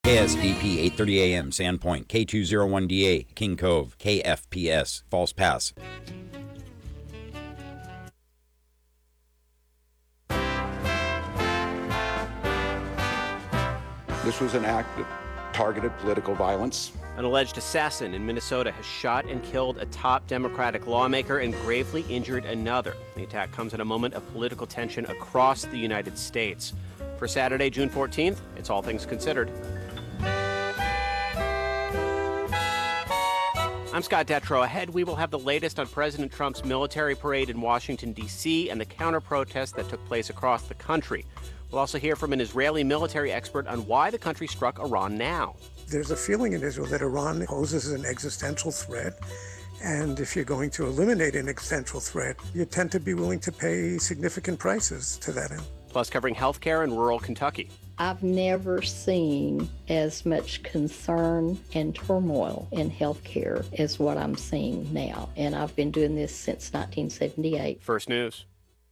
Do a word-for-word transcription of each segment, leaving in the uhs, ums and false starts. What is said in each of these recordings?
K S D P eight thirty A M, Sandpoint, K two oh one D A, King Cove, K F P S, False Pass. This was an act of targeted political violence. An alleged assassin in Minnesota has shot and killed a top Democratic lawmaker and gravely injured another. The attack comes at a moment of political tension across the United States. For Saturday, June fourteenth, it's All Things Considered. I'm Scott Detrow. Ahead, we will have the latest on President Trump's military parade in Washington, D C and the counter-protests that took place across the country. We'll also hear from an Israeli military expert on why the country struck Iran now. There's a feeling in Israel that Iran poses an existential threat. And if you're going to eliminate an existential threat, you tend to be willing to pay significant prices to that end. Plus, covering healthcare in rural Kentucky. I've never seen as much concern and turmoil in healthcare as what I'm seeing now. And I've been doing this since nineteen seventy-eight. First News.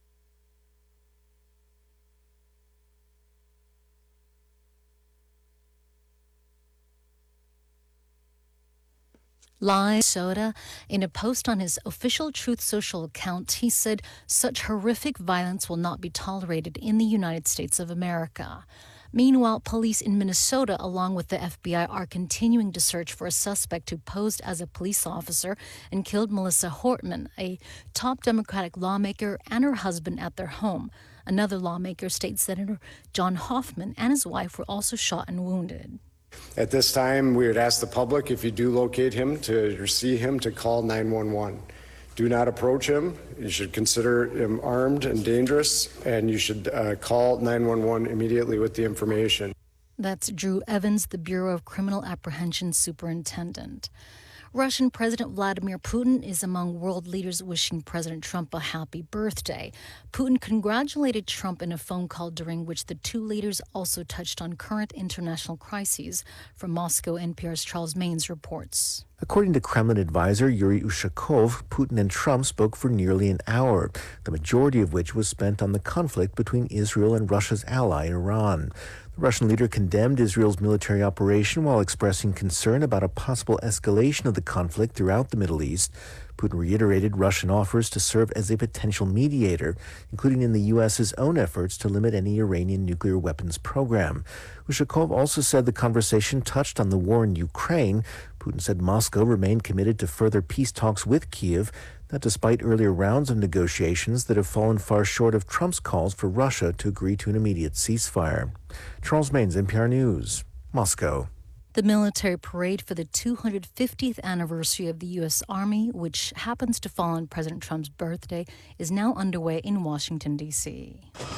Live Soda. In a post on his official Truth Social account, he said such horrific violence will not be tolerated in the United States of America. Meanwhile, police in Minnesota, along with the F B I, are continuing to search for a suspect who posed as a police officer and killed Melissa Hortman, a top Democratic lawmaker, and her husband at their home. Another lawmaker, State Senator John Hoffman, and his wife were also shot and wounded. At this time, we would ask the public, if you do locate him to or see him, to call nine one one. Do not approach him. You should consider him armed and dangerous, and you should uh, call nine one one immediately with the information. That's Drew Evans, the Bureau of Criminal Apprehension Superintendent. Russian President Vladimir Putin is among world leaders wishing President Trump a happy birthday. Putin congratulated Trump in a phone call during which the two leaders also touched on current international crises. From Moscow, N P R's Charles Maines reports. According to Kremlin advisor Yuri Ushakov, Putin and Trump spoke for nearly an hour, the majority of which was spent on the conflict between Israel and Russia's ally, Iran. The Russian leader condemned Israel's military operation while expressing concern about a possible escalation of the conflict throughout the Middle East. Putin reiterated Russian offers to serve as a potential mediator, including in the U S's own efforts to limit any Iranian nuclear weapons program. Ushakov also said the conversation touched on the war in Ukraine. Putin said Moscow remained committed to further peace talks with Kyiv, that despite earlier rounds of negotiations that have fallen far short of Trump's calls for Russia to agree to an immediate ceasefire. Charles Maines, N P R News, Moscow. The military parade for the two hundred fiftieth anniversary of the U S Army, which happens to fall on President Trump's birthday, is now underway in Washington, D C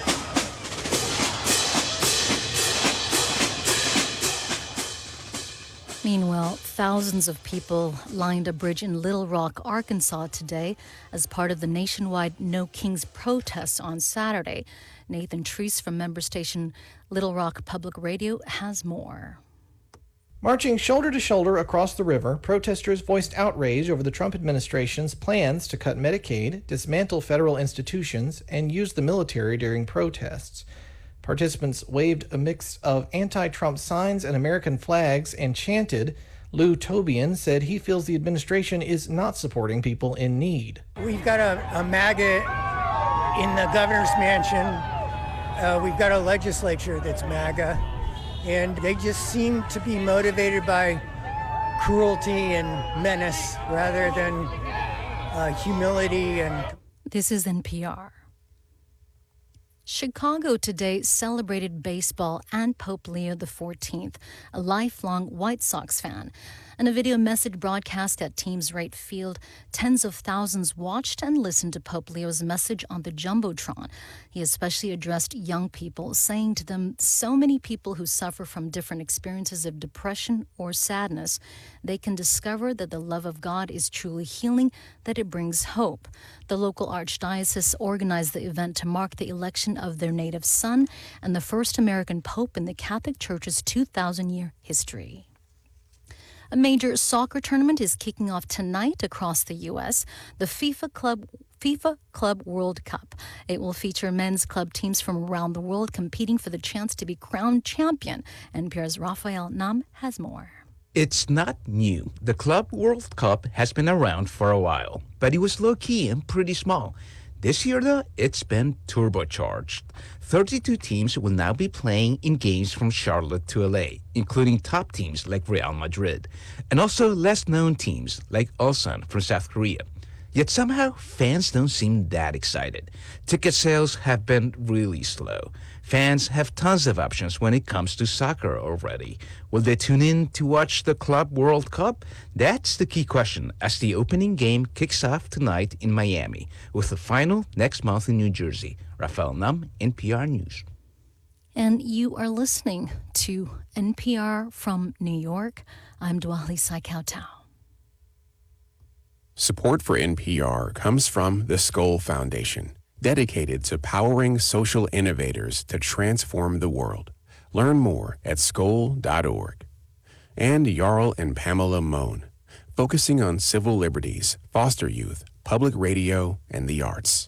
Meanwhile, thousands of people lined a bridge in Little Rock, Arkansas today as part of the nationwide No Kings protest on Saturday. Nathan Treese from member station Little Rock Public Radio has more. Marching shoulder to shoulder across the river, protesters voiced outrage over the Trump administration's plans to cut Medicaid, dismantle federal institutions, and use the military during protests. Participants waved a mix of anti-Trump signs and American flags and chanted. Lou Tobian said he feels the administration is not supporting people in need. We've got a, a MAGA in the governor's mansion. Uh, we've got a legislature that's MAGA. And they just seem to be motivated by cruelty and menace rather than uh, humility and... This is N P R. Chicago today celebrated baseball and Pope Leo the fourteenth, a lifelong White Sox fan. In a video message broadcast at Teams Rate Field, tens of thousands watched and listened to Pope Leo's message on the Jumbotron. He especially addressed young people, saying to them, so many people who suffer from different experiences of depression or sadness, they can discover that the love of God is truly healing, that it brings hope. The local archdiocese organized the event to mark the election of their native son and the first American pope in the Catholic Church's two thousand year history. A major soccer tournament is kicking off tonight across the U S, the FIFA Club FIFA Club World Cup. It will feature men's club teams from around the world competing for the chance to be crowned champion. N P R's Rafael Nam has more. It's not new. The Club World Cup has been around for a while, but it was low-key and pretty small. This year, though, it's been turbocharged. thirty-two teams will now be playing in games from Charlotte to L A, including top teams like Real Madrid, and also less-known teams like Ulsan from South Korea. Yet somehow, fans don't seem that excited. Ticket sales have been really slow. Fans have tons of options when it comes to soccer already. Will they tune in to watch the Club World Cup? That's the key question as the opening game kicks off tonight in Miami, with the final next month in New Jersey. Rafael Nam, N P R News. And you are listening to N P R from New York. I'm Dwali Saikautau. Support for N P R comes from the Skoll Foundation, dedicated to powering social innovators to transform the world. Learn more at skoll dot org. And Jarl and Pamela Mohn, focusing on civil liberties, foster youth, public radio, and the arts.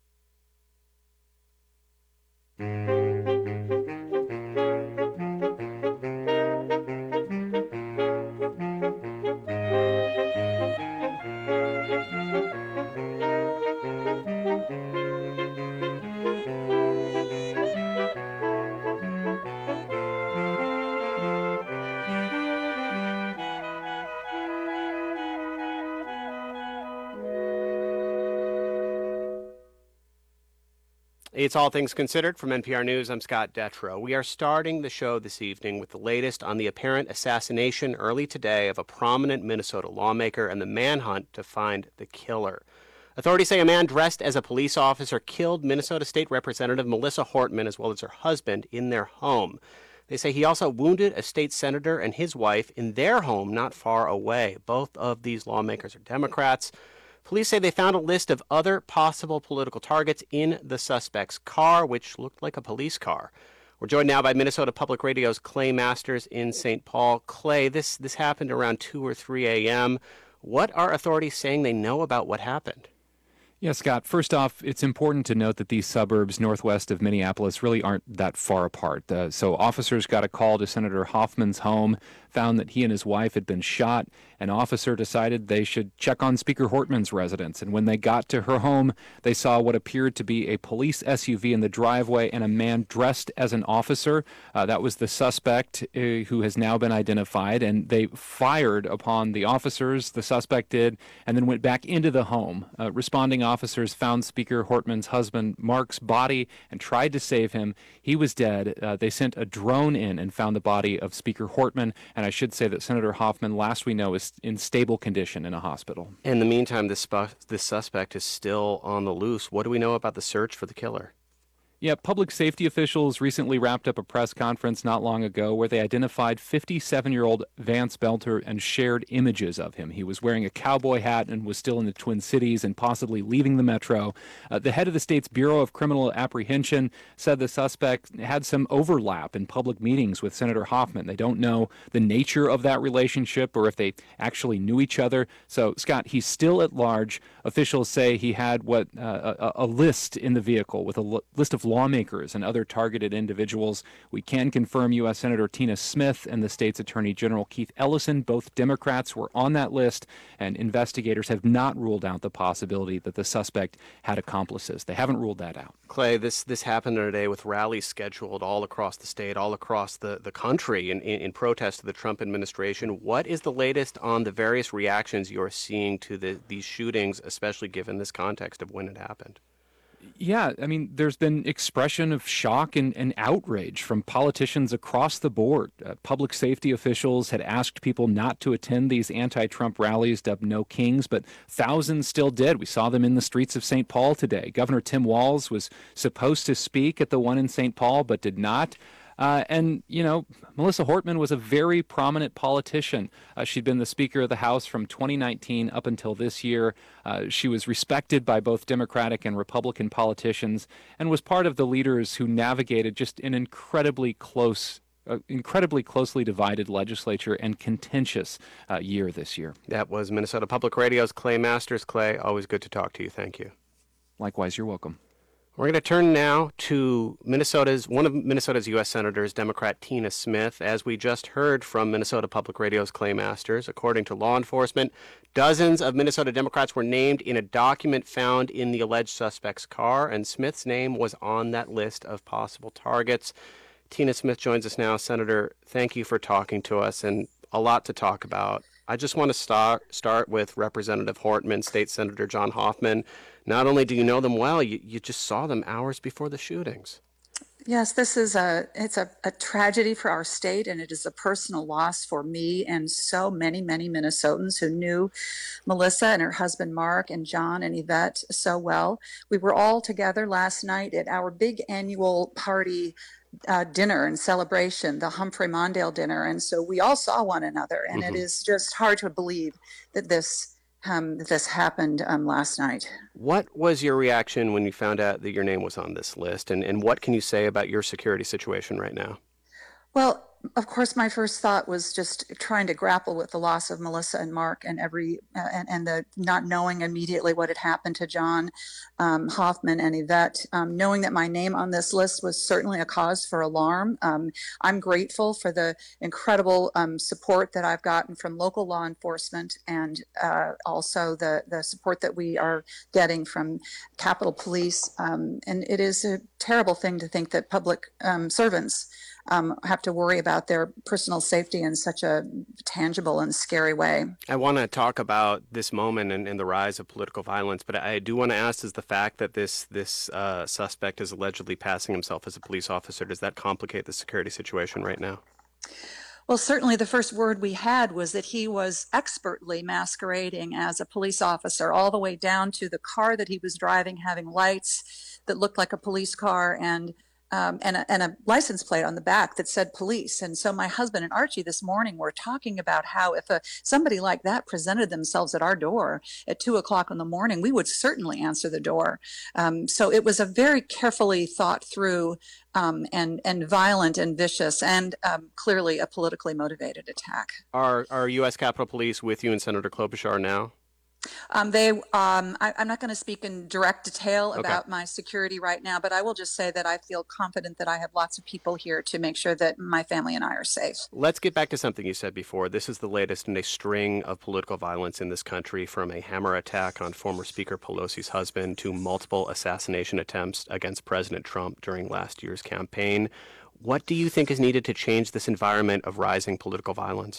It's All Things Considered from N P R News. I'm Scott Detrow. We are starting the show this evening with the latest on the apparent assassination early today of a prominent Minnesota lawmaker and the manhunt to find the killer. Authorities say a man dressed as a police officer killed Minnesota State Representative Melissa Hortman as well as her husband in their home. They say he also wounded a state senator and his wife in their home not far away. Both of these lawmakers are Democrats. Police say they found a list of other possible political targets in the suspect's car, which looked like a police car. We're joined now by Minnesota Public Radio's Clay Masters in Saint Paul. Clay, this, this happened around two or three a.m. What are authorities saying they know about what happened? Yeah, Scott, first off, it's important to note that these suburbs northwest of Minneapolis really aren't that far apart. Uh, so officers got a call to Senator Hoffman's home, found that he and his wife had been shot. An officer decided they should check on Speaker Hortman's residence. And when they got to her home, they saw what appeared to be a police S U V in the driveway and a man dressed as an officer. Uh, that was the suspect uh, who has now been identified. And they fired upon the officers, the suspect did, and then went back into the home. Uh, responding officers found Speaker Hortman's husband, Mark's body, and tried to save him. He was dead. Uh, they sent a drone in and found the body of Speaker Hortman. And I should say that Senator Hoffman, last we know, is in stable condition in a hospital. In the meantime, this, spu- this suspect is still on the loose. What do we know about the search for the killer? Yeah, public safety officials recently wrapped up a press conference not long ago where they identified fifty-seven-year-old Vance Belter and shared images of him. He was wearing a cowboy hat and was still in the Twin Cities and possibly leaving the metro. Uh, the head of the state's Bureau of Criminal Apprehension said the suspect had some overlap in public meetings with Senator Hoffman. They don't know the nature of that relationship or if they actually knew each other. So, Scott, he's still at large. Officials say he had what uh, a, a list in the vehicle with a l- list of lawmakers and other targeted individuals. We can confirm U S Senator Tina Smith and the state's Attorney General Keith Ellison, both Democrats, were on that list, and investigators have not ruled out the possibility that the suspect had accomplices. They haven't ruled that out. Clay, this this happened today with rallies scheduled all across the state, all across the, the country in, in, in protest of the Trump administration. What is the latest on the various reactions you're seeing to the, these shootings, especially given this context of when it happened? Yeah, I mean, there's been expression of shock and, and outrage from politicians across the board. Uh, public safety officials had asked people not to attend these anti-Trump rallies dubbed No Kings, but thousands still did. We saw them in the streets of Saint Paul today. Governor Tim Walz was supposed to speak at the one in Saint Paul, but did not. Uh, and, you know, Melissa Hortman was a very prominent politician. Uh, she'd been the Speaker of the House from twenty nineteen up until this year. Uh, she was respected by both Democratic and Republican politicians and was part of the leaders who navigated just an incredibly close an incredibly closely divided legislature and contentious uh, year this year. That was Minnesota Public Radio's Clay Masters. Clay, always good to talk to you. Thank you. Likewise, you're welcome. We're going to turn now to Minnesota's one of Minnesota's U S senators, Democrat Tina Smith. As we just heard from Minnesota Public Radio's Clay Masters, according to law enforcement, dozens of Minnesota Democrats were named in a document found in the alleged suspect's car, and Smith's name was on that list of possible targets. Tina Smith joins us now. Senator, thank you for talking to us, and a lot to talk about. I just want to start start with Representative Hortman, State Senator John Hoffman. Not only do you know them well, you, you just saw them hours before the shootings. Yes, this is a it's a, a tragedy for our state, and it is a personal loss for me and so many, many Minnesotans who knew Melissa and her husband Mark and John and Yvette so well. We were all together last night at our big annual party Uh, dinner and celebration, the Humphrey Mondale dinner. And so we all saw one another, and mm-hmm. it is just hard to believe that this um, that this happened um, last night. What was your reaction when you found out that your name was on this list, and, and what can you say about your security situation right now? Well, of course, my first thought was just trying to grapple with the loss of Melissa and Mark, and every uh, and, and the not knowing immediately what had happened to John um, Hoffman and Yvette. Um, knowing that my name on this list was certainly a cause for alarm. Um, I'm grateful for the incredible um, support that I've gotten from local law enforcement, and uh, also the the support that we are getting from Capitol Police. Um, and it is a terrible thing to think that public um, servants Um, have to worry about their personal safety in such a tangible and scary way. I want to talk about this moment and, and the rise of political violence, but I do want to ask, does the fact that this this uh, suspect is allegedly passing himself as a police officer, does that complicate the security situation right now? Well, certainly the first word we had was that he was expertly masquerading as a police officer, all the way down to the car that he was driving, having lights that looked like a police car, and Um, and, a, and a license plate on the back that said police. And so my husband and Archie this morning were talking about how if a, somebody like that presented themselves at our door at two o'clock in the morning, we would certainly answer the door. Um, so it was a very carefully thought through um, and, and violent and vicious and um, clearly a politically motivated attack. Are, are U S Capitol Police with you and Senator Klobuchar now? Um, they, um, I, I'm not going to speak in direct detail Okay. about my security right now, but I will just say that I feel confident that I have lots of people here to make sure that my family and I are safe. Let's get back to something you said before. This is the latest in a string of political violence in this country, from a hammer attack on former Speaker Pelosi's husband to multiple assassination attempts against President Trump during last year's campaign. What do you think is needed to change this environment of rising political violence?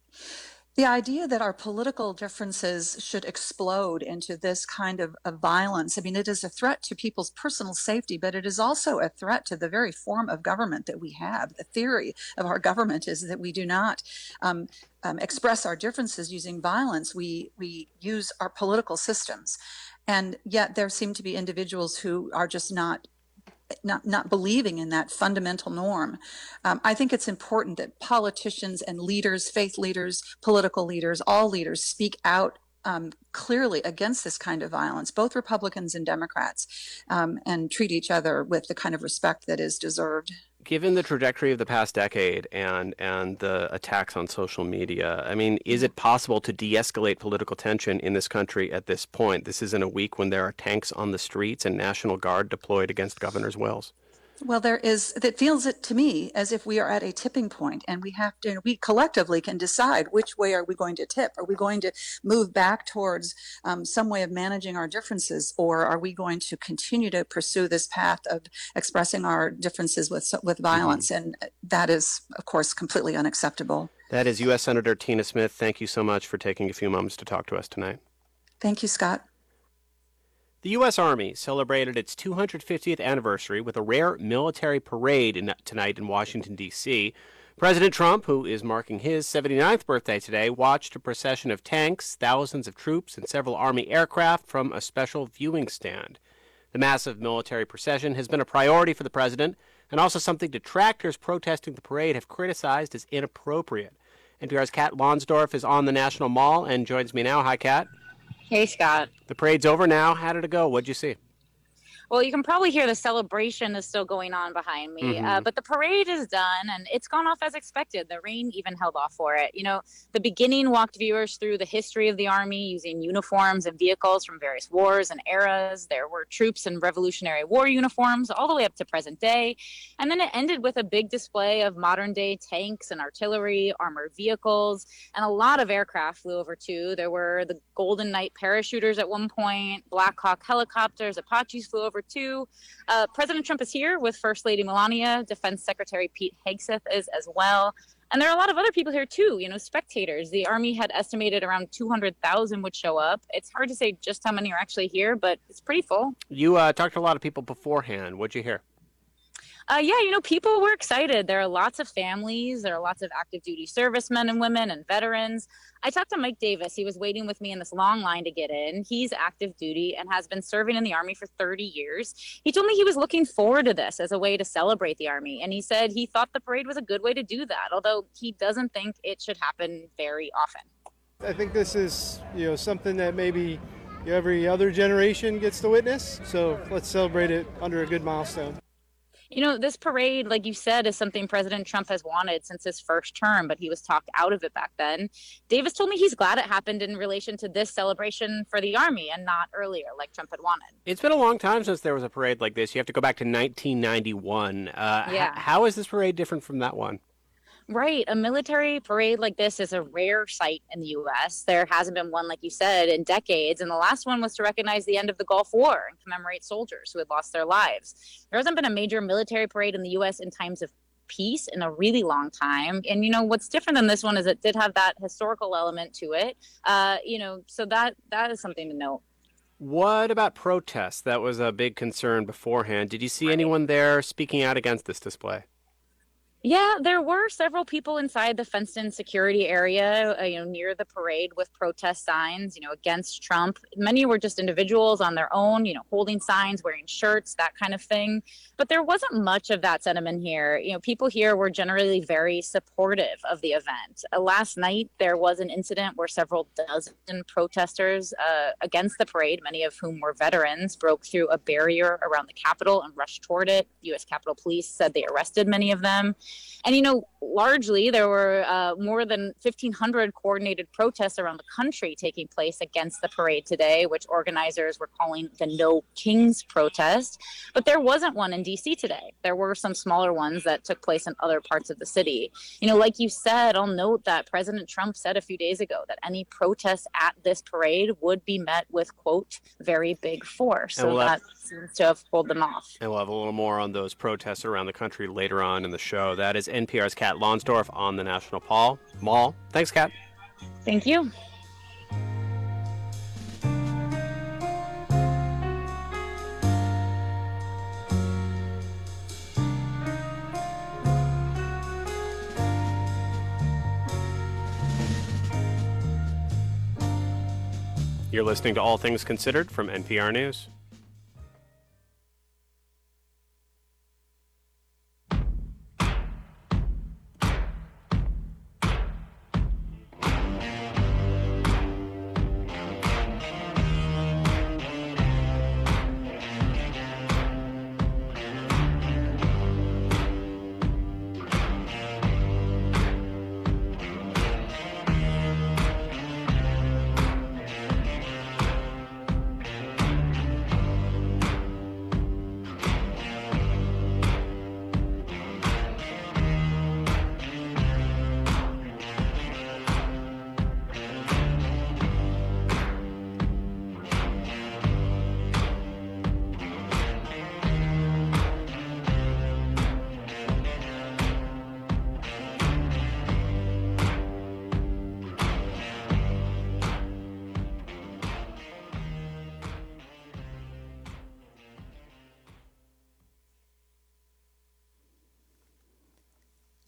The idea that our political differences should explode into this kind of, of violence, I mean, it is a threat to people's personal safety, but it is also a threat to the very form of government that we have. The theory of our government is that we do not um, um, express our differences using violence. We, we use our political systems. And yet there seem to be individuals who are just not Not, not believing in that fundamental norm. Um, I think it's important that politicians and leaders, faith leaders, political leaders, all leaders speak out um, clearly against this kind of violence, both Republicans and Democrats, um, and treat each other with the kind of respect that is deserved. Given the trajectory of the past decade and, and the attacks on social media, I mean, is it possible to de-escalate political tension in this country at this point? This is in a week when there are tanks on the streets and National Guard deployed against Governor's Wells. Well, there is, that feels it to me as if we are at a tipping point, and we have to, we collectively can decide which way are we going to tip. Are we going to move back towards um, some way of managing our differences, or are we going to continue to pursue this path of expressing our differences with, with violence? Mm-hmm. And that is, of course, completely unacceptable. That is U S Senator Tina Smith. Thank you so much for taking a few moments to talk to us tonight. Thank you, Scott. The U S Army celebrated its two hundred fiftieth anniversary with a rare military parade in, tonight in Washington, D C President Trump, who is marking his seventy-ninth birthday today, watched a procession of tanks, thousands of troops, and several Army aircraft from a special viewing stand. The massive military procession has been a priority for the president, and also something detractors protesting the parade have criticized as inappropriate. N P R's Kat Lonsdorf is on the National Mall and joins me now. Hi, Kat. Hey, Scott. The parade's over now. How did it go? What'd you see? Well, you can probably hear the celebration is still going on behind me, Mhm. uh, but the parade is done and it's gone off as expected. The rain even held off for it. You know, the beginning walked viewers through the history of the Army using uniforms and vehicles from various wars and eras. There were troops in Revolutionary War uniforms all the way up to present day. And then it ended with a big display of modern day tanks and artillery, armored vehicles, and a lot of aircraft flew over too. There were the Golden Knight parachuters at one point, Black Hawk helicopters, Apaches flew over too. Uh, President Trump is here with First Lady Melania. Defense Secretary Pete Hegseth is as well. And there are a lot of other people here too, you know, spectators. The Army had estimated around two hundred thousand would show up. It's hard to say just how many are actually here, but it's pretty full. You uh, talked to a lot of people beforehand. What'd you hear? Uh, yeah, you know, people were excited. There are lots of families. There are lots of active duty servicemen and women and veterans. I talked to Mike Davis. He was waiting with me in this long line to get in. He's active duty and has been serving in the Army for thirty years. He told me he was looking forward to this as a way to celebrate the Army. And he said he thought the parade was a good way to do that, although he doesn't think it should happen very often. I think this is, you know, something that maybe every other generation gets to witness. So let's celebrate it under a good milestone. You know, this parade, like you said, is something President Trump has wanted since his first term, but he was talked out of it back then. Davis told me he's glad it happened in relation to this celebration for the Army and not earlier, like Trump had wanted. It's been a long time since there was a parade like this. You have to go back to nineteen ninety-one. Uh, Yeah. h- how is this parade different from that one? Right. A military parade like this is a rare sight in the U S. There hasn't been one, like you said, in decades. And the last one was to recognize the end of the Gulf War and commemorate soldiers who had lost their lives. There hasn't been a major military parade in the U S in times of peace in a really long time. And, you know, what's different than this one is it did have that historical element to it. Uh, you know, so that that is something to note. What about protests? That was a big concern beforehand. Did you see anyone there speaking out against this display? Yeah, there were several people inside the fenced-in security area, uh, you know, near the parade with protest signs, you know, against Trump. Many were just individuals on their own, you know, holding signs, wearing shirts, that kind of thing. But there wasn't much of that sentiment here. You know, people here were generally very supportive of the event. Uh, last night, there was an incident where several dozen protesters uh, against the parade, many of whom were veterans, broke through a barrier around the Capitol and rushed toward it. U S Capitol Police said they arrested many of them. And, you know, largely there were uh, more than fifteen hundred coordinated protests around the country taking place against the parade today, which organizers were calling the No Kings protest. But there wasn't one in D C today. There were some smaller ones that took place in other parts of the city. You know, like you said, I'll note that President Trump said a few days ago that any protests at this parade would be met with, quote, very big force. And So we'll that have- seems to have pulled them off. And we'll have a little more on those protests around the country later on in the show. That is N P R's Kat Lonsdorf on the National Paul Mall. Thanks, Kat. Thank you. You're listening to All Things Considered from N P R News.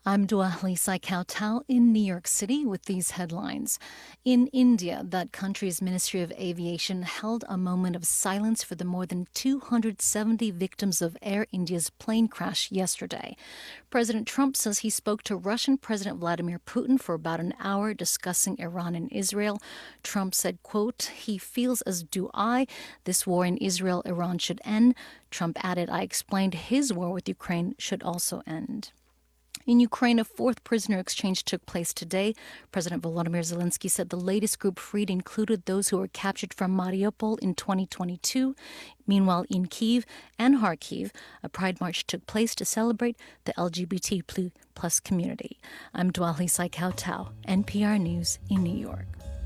I'm Dua Lisa Kautau in New York City with these headlines. In India, that country's Ministry of Aviation held a moment of silence for the more than two hundred seventy victims of Air India's plane crash yesterday. President Trump says he spoke to Russian President Vladimir Putin for about an hour discussing Iran and Israel. Trump said, quote, he feels as do I. This war in Israel, Iran should end. Trump added, I explained his war with Ukraine should also end. In Ukraine, a fourth prisoner exchange took place today. President Volodymyr Zelensky said the latest group freed included those who were captured from Mariupol in twenty twenty-two. Meanwhile, in Kyiv and Kharkiv, a pride march took place to celebrate the L G B T plus community. I'm Dwali Saikautau, N P R News in New York.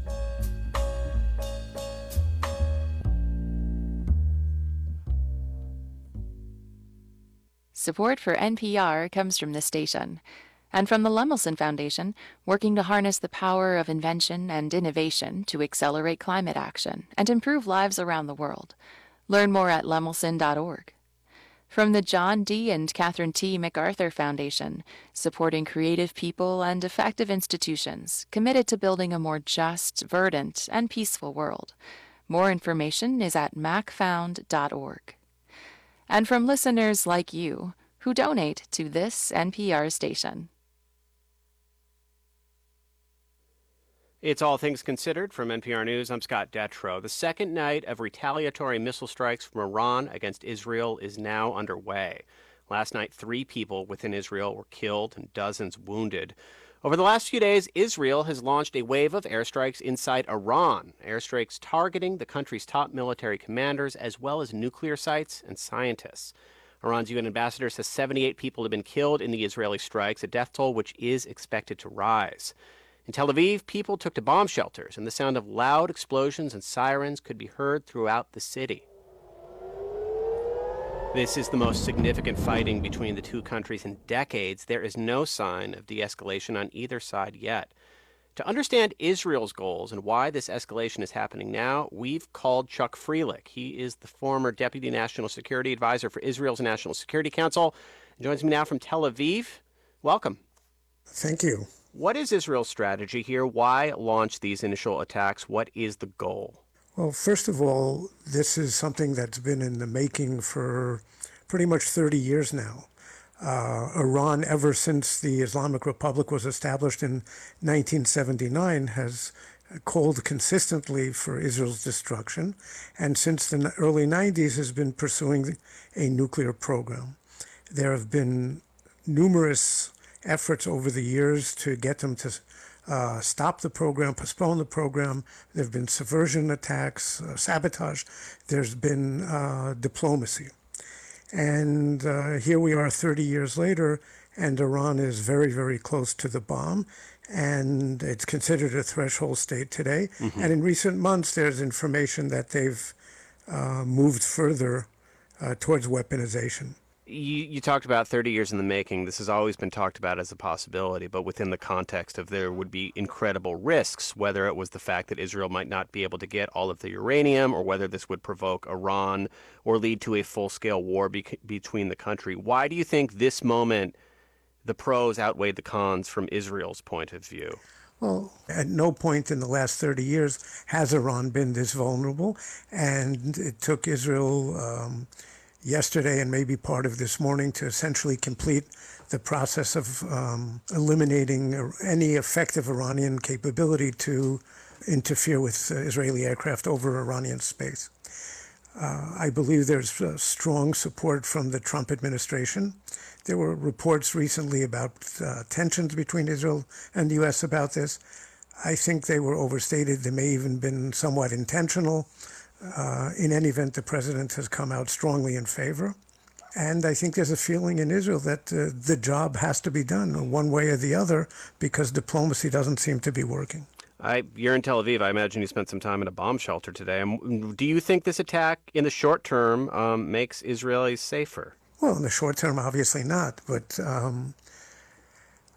Support for N P R comes from this station and from the Lemelson Foundation, working to harness the power of invention and innovation to accelerate climate action and improve lives around the world. Learn more at lemelson dot org. From the John D. and Catherine T. MacArthur Foundation, supporting creative people and effective institutions committed to building a more just, verdant, and peaceful world. More information is at mac found dot org. And from listeners like you who donate to this N P R station. It's All Things Considered from N P R News. I'm Scott Detrow. The second night of retaliatory missile strikes from Iran against Israel is now underway. Last night, three people within Israel were killed and dozens wounded. Over the last few days, Israel has launched a wave of airstrikes inside Iran, airstrikes targeting the country's top military commanders as well as nuclear sites and scientists. Iran's U N ambassador says seventy-eight people have been killed in the Israeli strikes, a death toll which is expected to rise. In Tel Aviv, people took to bomb shelters, and the sound of loud explosions and sirens could be heard throughout the city. This is the most significant fighting between the two countries in decades. There is no sign of de-escalation on either side yet. To understand Israel's goals and why this escalation is happening now, we've called Chuck Frelich. He is the former Deputy National Security Advisor for Israel's National Security Council. He joins me now from Tel Aviv. Welcome. Thank you. What is Israel's strategy here? Why launch these initial attacks? What is the goal? Well, first of all, this is something that's been in the making for pretty much thirty years now. Uh, Iran, ever since the Islamic Republic was established in nineteen seventy-nine, has called consistently for Israel's destruction, and since the early nineties has been pursuing a nuclear program. There have been numerous efforts over the years to get them to Uh, stop the program, postpone the program. There have been subversion attacks, uh, sabotage. There's been uh, diplomacy. And uh, here we are thirty years later, and Iran is very, very close to the bomb. And it's considered a threshold state today. Mm-hmm. And in recent months, there's information that they've uh, moved further uh, towards weaponization. You, you talked about thirty years in the making. This has always been talked about as a possibility, but within the context of there would be incredible risks, whether it was the fact that Israel might not be able to get all of the uranium or whether this would provoke Iran or lead to a full-scale war be- between the country. Why do you think this moment, the pros outweighed the cons from Israel's point of view? Well, at no point in the last thirty years has Iran been this vulnerable, and it took Israel um, yesterday and maybe part of this morning to essentially complete the process of um, eliminating any effective Iranian capability to interfere with uh, Israeli aircraft over Iranian space. Uh, I believe there's uh, strong support from the Trump administration. There were reports recently about uh, tensions between Israel and the U S about this. I think they were overstated. They may even been somewhat intentional. Uh, in any event, the president has come out strongly in favor. And I think there's a feeling in Israel that uh, the job has to be done one way or the other because diplomacy doesn't seem to be working. I, you're in Tel Aviv. I imagine you spent some time in a bomb shelter today. Um, do you think this attack in the short term um, makes Israelis safer? Well, in the short term, obviously not. But um,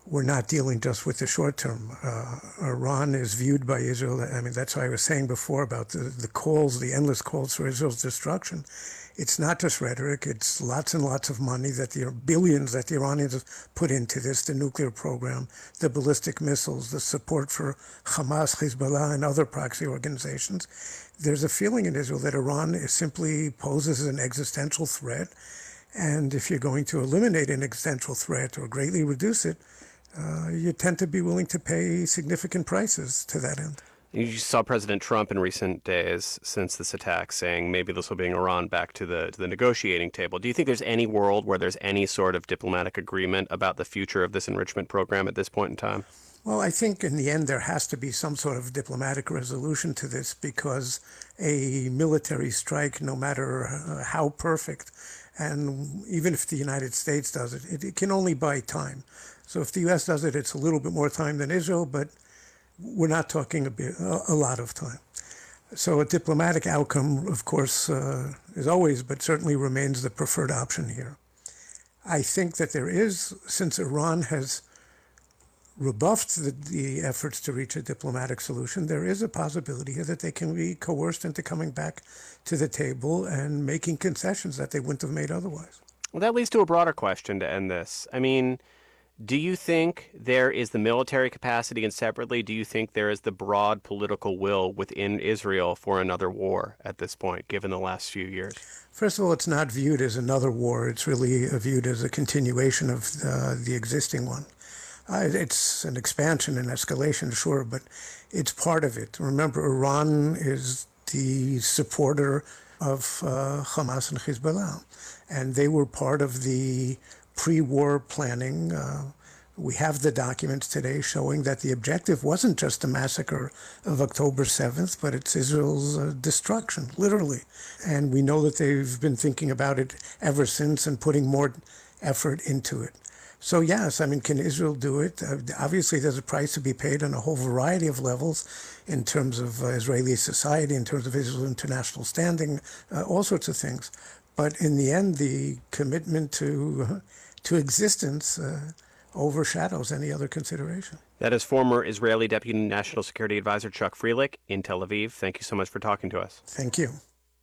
we're not dealing just with the short term. Uh, Iran is viewed by Israel. I mean, that's why I was saying before about the, the calls, the endless calls for Israel's destruction. It's not just rhetoric. It's lots and lots of money that the billions that the Iranians have put into this, the nuclear program, the ballistic missiles, the support for Hamas, Hezbollah, and other proxy organizations. There's a feeling in Israel that Iran is simply poses an existential threat. And if you're going to eliminate an existential threat or greatly reduce it, uh, you tend to be willing to pay significant prices to that end. You saw President Trump in recent days since this attack saying maybe this will bring Iran back to the to the negotiating table. Do you think there's any world where there's any sort of diplomatic agreement about the future of this enrichment program at this point in time? Well, I think in the end there has to be some sort of diplomatic resolution to this, because a military strike, no matter how perfect, and even if the United States does it, it, it can only buy time. So if the U S does it, it's a little bit more time than Israel, but we're not talking a, bit, a lot of time. So a diplomatic outcome, of course, uh, is always, but certainly remains the preferred option here. I think that there is, since Iran has rebuffed the, the efforts to reach a diplomatic solution, there is a possibility here that they can be coerced into coming back to the table and making concessions that they wouldn't have made otherwise. Well, that leads to a broader question to end this. I mean, do you think there is the military capacity, and separately, do you think there is the broad political will within Israel for another war at this point, given the last few years? First of all, it's not viewed as another war. It's really viewed as a continuation of uh, the existing one. Uh, it's an expansion and escalation, sure, but it's part of it. Remember, Iran is the supporter of uh, Hamas and Hezbollah, and they were part of the pre-war planning. Uh, we have the documents today showing that the objective wasn't just the massacre of October seventh, but it's Israel's uh, destruction, literally. And we know that they've been thinking about it ever since and putting more effort into it. So yes, I mean, can Israel do it? Uh, obviously, there's a price to be paid on a whole variety of levels in terms of uh, Israeli society, in terms of Israel's international standing, uh, all sorts of things. But in the end, the commitment to uh, to existence uh, overshadows any other consideration. That is former Israeli Deputy National Security Advisor Chuck Freilich in Tel Aviv. Thank you so much for talking to us. Thank you.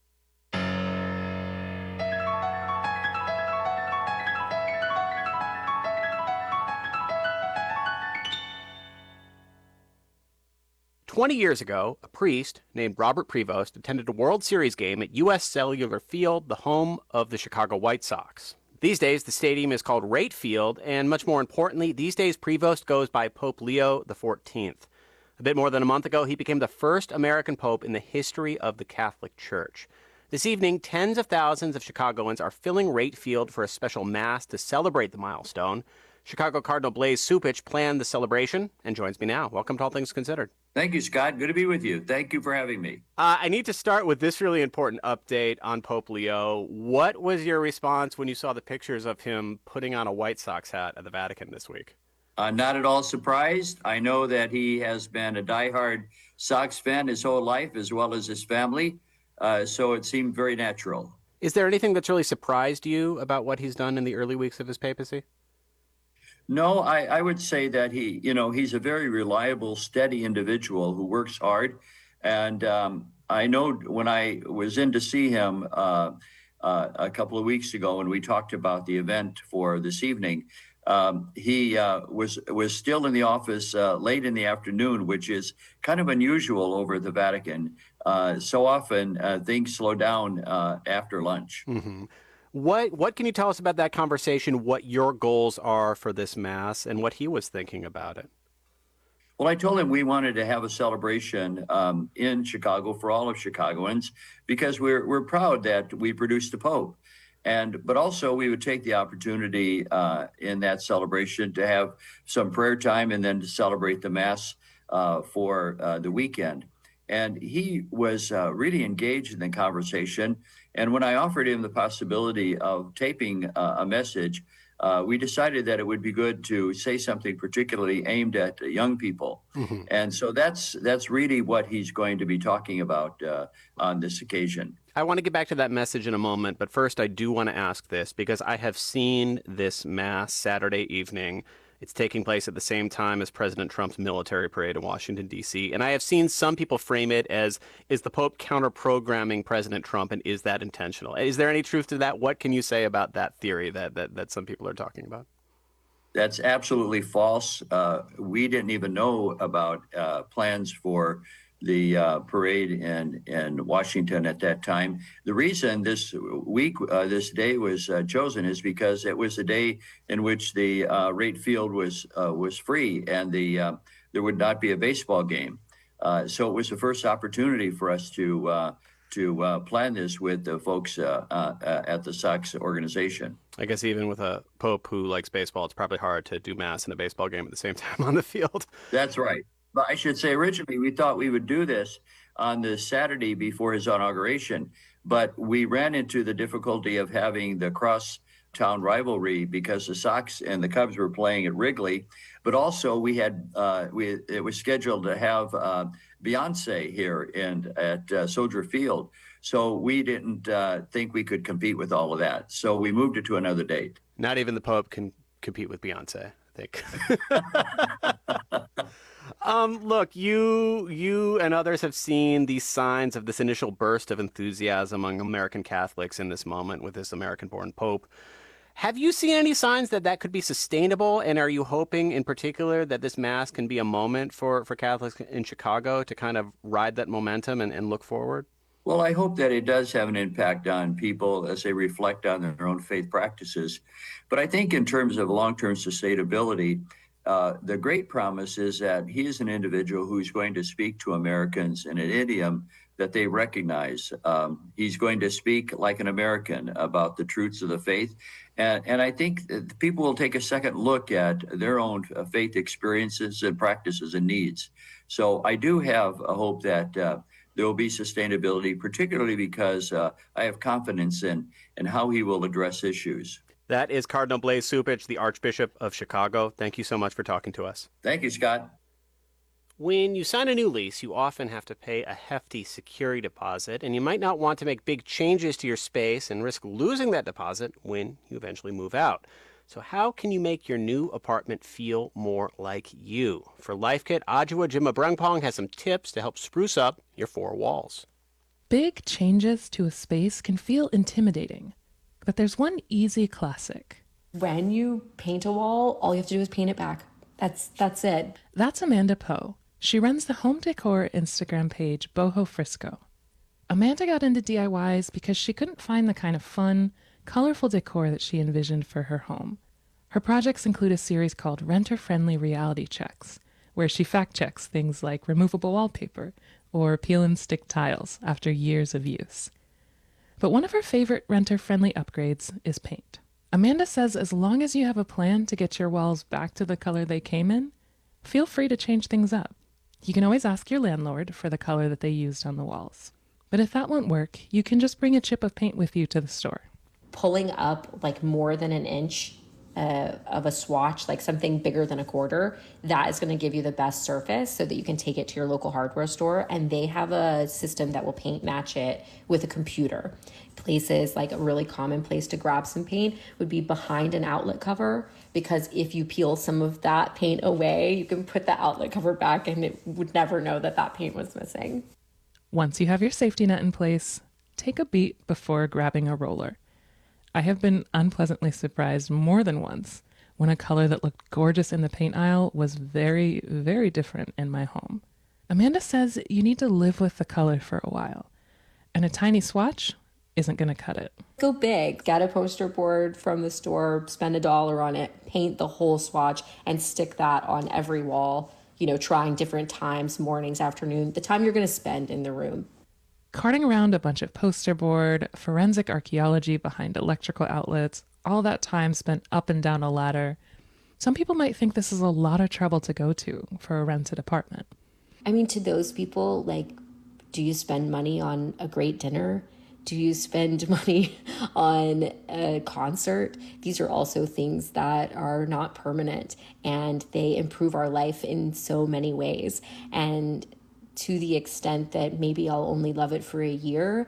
Twenty years ago, a priest named Robert Prevost attended a World Series game at U S Cellular Field, the home of the Chicago White Sox. These days, the stadium is called Rate Field, and much more importantly, these days Prevost goes by Pope Leo the fourteenth. A bit more than a month ago, he became the first American pope in the history of the Catholic Church. This evening, tens of thousands of Chicagoans are filling Rate Field for a special mass to celebrate the milestone. Chicago Cardinal Blaise Cupich planned the celebration and joins me now. Welcome to All Things Considered. Thank you, Scott. Good to be with you. Thank you for having me. Uh, I need to start with this really important update on Pope Leo. What was your response when you saw the pictures of him putting on a White Sox hat at the Vatican this week? Uh, not at all surprised. I know that he has been a diehard Sox fan his whole life, as well as his family, uh, so it seemed very natural. Is there anything that's really surprised you about what he's done in the early weeks of his papacy? No, I, I would say that he, you know, he's a very reliable, steady individual who works hard. And um, I know when I was in to see him uh, uh, a couple of weeks ago, and we talked about the event for this evening, um, he uh, was was still in the office uh, late in the afternoon, which is kind of unusual over at the Vatican. Uh, so often uh, things slow down uh, after lunch. Mm-hmm. What what can you tell us about that conversation, what your goals are for this Mass, and what he was thinking about it? Well, I told him we wanted to have a celebration um, in Chicago for all of Chicagoans, because we're we're proud that we produced a Pope. And but also we would take the opportunity uh, in that celebration to have some prayer time and then to celebrate the Mass uh, for uh, the weekend. And he was uh, really engaged in the conversation. And when I offered him the possibility of taping uh, a message, uh, we decided that it would be good to say something particularly aimed at young people. Mm-hmm. And so that's that's really what he's going to be talking about uh, on this occasion. I want to get back to that message in a moment, but first I do want to ask this, because I have seen this Mass Saturday evening It's taking place at the same time as President Trump's military parade in Washington, D C. And I have seen some people frame it as, is the Pope counter-programming President Trump, and is that intentional? Is there any truth to that? What can you say about that theory that, that, that some people are talking about? That's absolutely false. Uh, we didn't even know about uh, plans for the uh, parade in, in Washington at that time. The reason this week, uh, this day was uh, chosen is because it was the day in which the uh, Wright Field was uh, was free, and the uh, there would not be a baseball game. Uh, so it was the first opportunity for us to uh, to uh, plan this with the folks uh, uh, at the Sox organization. I guess even with a Pope who likes baseball, it's probably hard to do mass and a baseball game at the same time on the field. That's right. But I should say, originally, we thought we would do this on the Saturday before his inauguration, but we ran into the difficulty of having the cross-town rivalry because the Sox and the Cubs were playing at Wrigley, but also we had uh, we it was scheduled to have uh, Beyonce here in at uh, Soldier Field, so we didn't uh, think we could compete with all of that, so we moved it to another date. Not even the Pope can compete with Beyonce, I think. Um, look, you you and others have seen these signs of this initial burst of enthusiasm among American Catholics in this moment with this American-born Pope. Have you seen any signs that that could be sustainable? And are you hoping in particular that this Mass can be a moment for, for Catholics in Chicago to kind of ride that momentum and, and look forward? Well, I hope that it does have an impact on people as they reflect on their own faith practices. But I think in terms of long-term sustainability, Uh, the great promise is that he is an individual who's going to speak to Americans in an idiom that they recognize. Um, he's going to speak like an American about the truths of the faith. And, and I think that people will take a second look at their own faith experiences and practices and needs. So I do have a hope that uh, there will be sustainability, particularly because uh, I have confidence in, in how he will address issues. That is Cardinal Blase Cupich, the Archbishop of Chicago. Thank you so much for talking to us. Thank you, Scott. When you sign a new lease, you often have to pay a hefty security deposit, and you might not want to make big changes to your space and risk losing that deposit when you eventually move out. So how can you make your new apartment feel more like you? For Life Kit, Adjoa Jimabrangpong has some tips to help spruce up your four walls. Big changes to a space can feel intimidating. But there's one easy classic. When you paint a wall, all you have to do is paint it back. That's that's it. That's Amanda Poe. She runs the home decor Instagram page Boho Frisco. Amanda got into D I Ys because she couldn't find the kind of fun, colorful decor that she envisioned for her home. Her projects include a series called Renter-Friendly Reality Checks, where she fact-checks things like removable wallpaper or peel and stick tiles after years of use. But one of her favorite renter-friendly upgrades is paint. Amanda says as long as you have a plan to get your walls back to the color they came in, feel free to change things up. You can always ask your landlord for the color that they used on the walls. But if that won't work, you can just bring a chip of paint with you to the store. Pulling up like more than an inch uh, of a swatch, like something bigger than a quarter, that is going to give you the best surface so that you can take it to your local hardware store, and they have a system that will paint match it with a computer. Places like a really common place to grab some paint would be behind an outlet cover, because if you peel some of that paint away, you can put the outlet cover back and it would never know that that paint was missing. Once you have your safety net in place, take a beat before grabbing a roller. I have been unpleasantly surprised more than once when a color that looked gorgeous in the paint aisle was very, very different in my home. Amanda says you need to live with the color for a while, and a tiny swatch isn't going to cut it. Go big. Get a poster board from the store, spend a dollar on it, paint the whole swatch, and stick that on every wall, you know, trying different times, mornings, afternoon, the time you're going to spend in the room. Carting around a bunch of poster board, forensic archaeology behind electrical outlets, all that time spent up and down a ladder. Some people might think this is a lot of trouble to go to for a rented apartment. I mean, to those people, like, do you spend money on a great dinner? Do you spend money on a concert? These are also things that are not permanent, and they improve our life in so many ways. And to the extent that maybe I'll only love it for a year,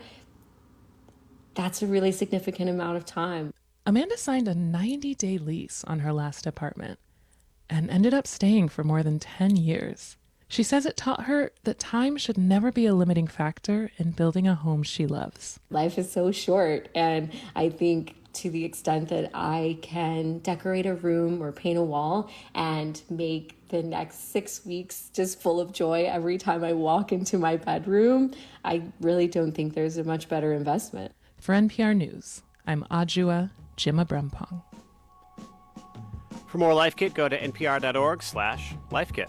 that's a really significant amount of time. Amanda signed a ninety-day lease on her last apartment. and ended up staying for more than ten years. She says it taught her that time should never be a limiting factor in building a home she loves. Life is so short, and I think to the extent that I can decorate a room or paint a wall and make the next six weeks just full of joy every time I walk into my bedroom, I really don't think there's a much better investment. For N P R News, I'm Adjua Jimabrempong. For more Life Kit, go to npr.org slash lifekit.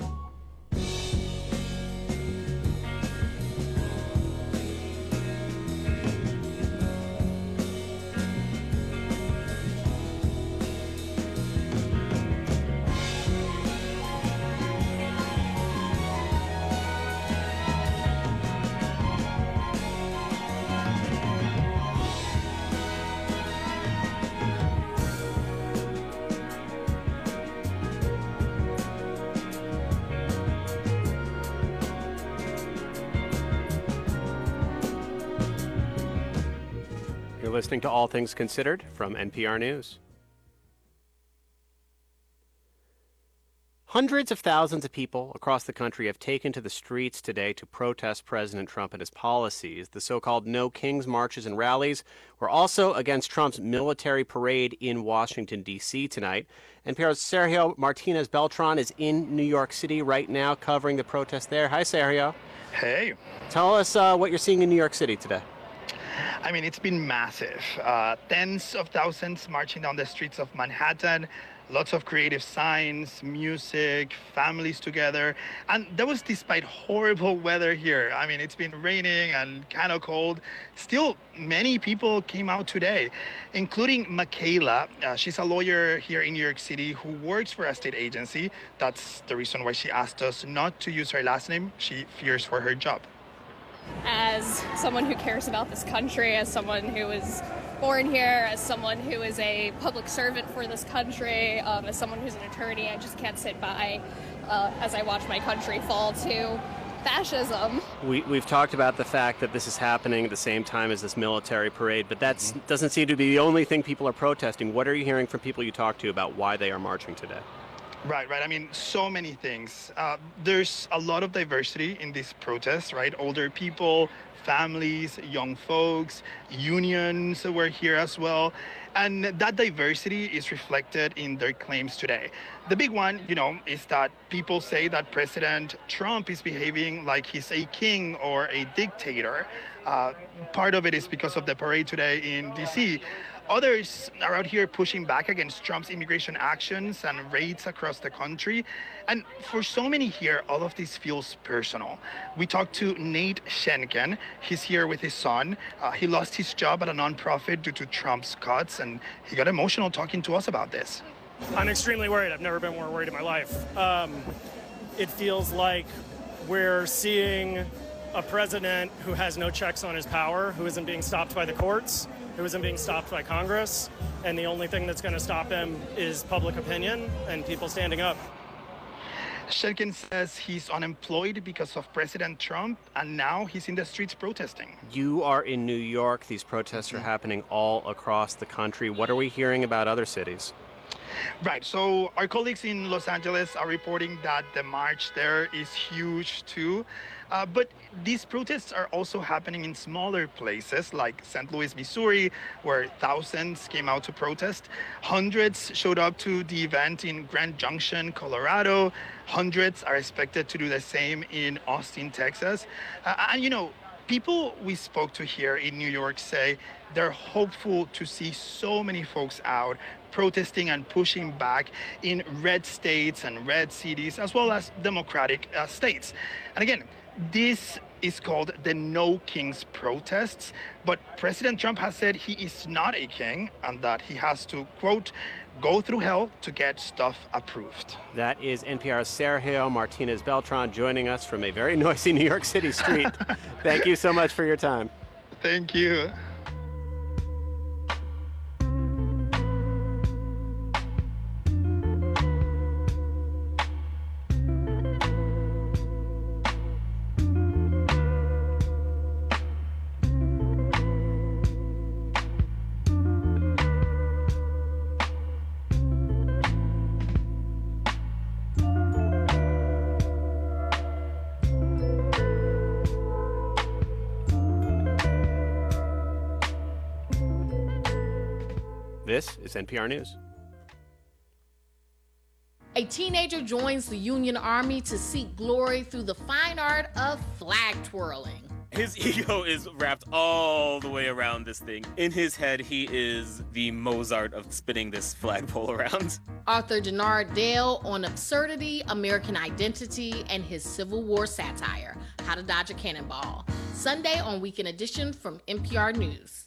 Listening to All Things Considered from N P R News. Hundreds of thousands of people across the country have taken to the streets today to protest President Trump and his policies. The so-called No Kings marches and rallies were also against Trump's military parade in Washington, D C tonight. N P R's Sergio Martinez Beltran is in New York City right now covering the protest there. Hi, Sergio. Hey. Tell us uh, what you're seeing in New York City today. I mean, it's been massive. Uh, tens of thousands marching down the streets of Manhattan, lots of creative signs, music, families together. And that was despite horrible weather here. I mean, it's been raining and kind of cold. Still, many people came out today, including Michaela. Uh, she's a lawyer here in New York City who works for a state agency. That's the reason why she asked us not to use her last name. She fears for her job. As someone who cares about this country, as someone who was born here, as someone who is a public servant for this country, um, as someone who's an attorney, I just can't sit by uh, as I watch my country fall to fascism. We, we've talked about the fact that this is happening at the same time as this military parade, but that mm-hmm. doesn't seem to be the only thing people are protesting. What are you hearing from people you talk to about why they are marching today? Right, right. I mean, so many things. Uh, there's a lot of diversity in these protests, right? Older people, families, young folks, unions were here as well. And that diversity is reflected in their claims today. The big one, you know, is that people say that President Trump is behaving like he's a king or a dictator. Uh, part of it is because of the parade today in D C. Others are out here pushing back against Trump's immigration actions and raids across the country. And for so many here, all of this feels personal. We talked to Nate Schenken. He's here with his son. Uh, he lost his job at a nonprofit due to Trump's cuts, and he got emotional talking to us about this. I'm extremely worried. I've never been more worried in my life. Um, it feels like we're seeing a president who has no checks on his power, who isn't being stopped by the courts, who isn't being stopped by Congress, and the only thing that's going to stop him is public opinion and people standing up. Schenken says he's unemployed because of President Trump, and now he's in the streets protesting. You are in New York. These protests are happening all across the country. What are we hearing about other cities? Right, so our colleagues in Los Angeles are reporting that the march there is huge too. Uh, but these protests are also happening in smaller places like Saint Louis, Missouri, where thousands came out to protest. Hundreds showed up to the event in Grand Junction, Colorado. Hundreds are expected to do the same in Austin, Texas. Uh, and, you know, people we spoke to here in New York say they're hopeful to see so many folks out protesting and pushing back in red states and red cities, as well as Democratic uh, states. And again, this is called the No Kings protests, but President Trump has said he is not a king and that he has to, quote, go through hell to get stuff approved. That is N P R's Sergio Martinez Beltran joining us from a very noisy New York City street. Thank you so much for your time. Thank you. This is N P R News. A teenager joins the Union Army to seek glory through the fine art of flag twirling. His ego is wrapped all the way around this thing. In his head, he is the Mozart of spinning this flagpole around. Author Denard Dale on absurdity, American identity, and his Civil War satire, How to Dodge a Cannonball. Sunday on Weekend Edition from N P R News.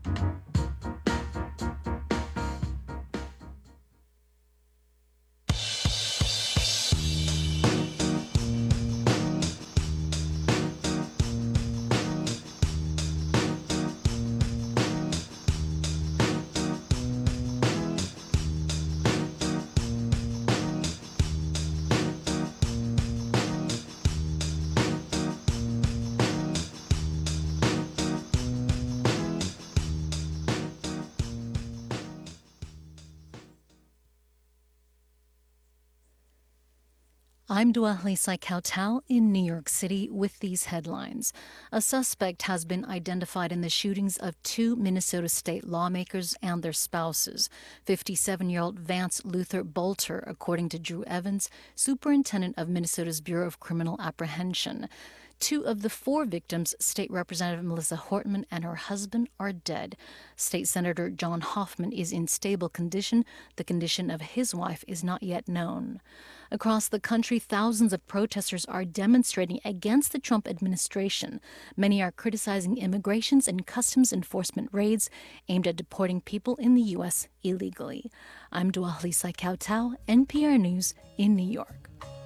I'm Duahlisa Kautal in New York City with these headlines. A suspect has been identified in the shootings of two Minnesota state lawmakers and their spouses. fifty-seven-year-old Vance Luther Bolter, according to Drew Evans, superintendent of Minnesota's Bureau of Criminal Apprehension. Two of the four victims, State Representative Melissa Hortman and her husband, are dead. State Senator John Hoffman is in stable condition. The condition of his wife is not yet known. Across the country, thousands of protesters are demonstrating against the Trump administration. Many are criticizing immigrations and customs enforcement raids aimed at deporting people in the U S illegally. I'm Duahlisa Kautal, N P R News in New York.